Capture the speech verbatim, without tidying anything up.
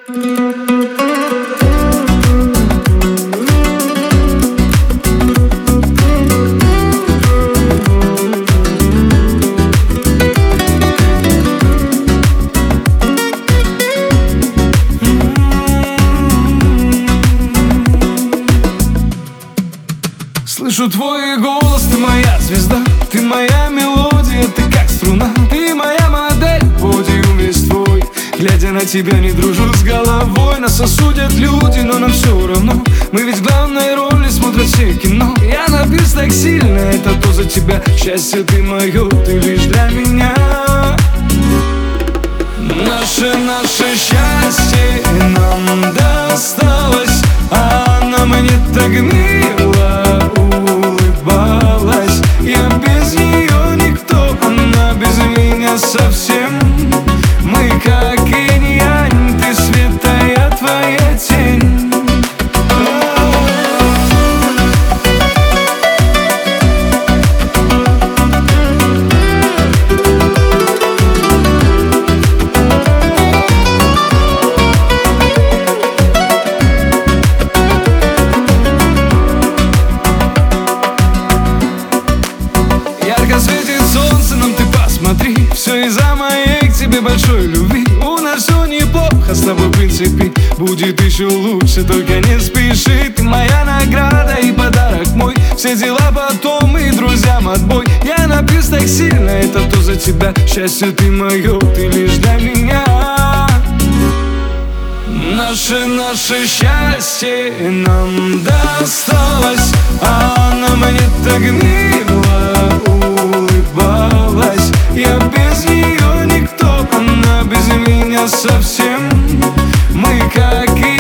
Слышу твой голос, ты моя звезда, ты моя мелодия, ты как струна, ты моя модель, подиум весь твой. Глядя на тебя, не дружу с головой. Нас осудят люди, но нам все равно. Мы ведь в главной роли смотрят все кино. Я напился так сильно, это то за тебя. Счастье ты мое, ты лишь для меня. Наше, наше счастье нам досталось, а она мне так мило улыбалась. Я без нее никто, она без меня совсем. Мы как инь-янь, ты свет, а я твоя тень. Ярко светит солнце, нам ты посмотри. Все из-за моей к тебе большой любви. У нас все неплохо, с тобой в принципе будет еще лучше, только не спеши. Ты моя награда и подарок мой. Все дела потом и друзьям отбой. Я напился так сильно, это то за тебя. Счастье ты мое, ты лишь для меня. Наше, наше счастье нам досталось, а она мне так мило улыбалась. Я без нее никто, она без меня совсем. Мы как и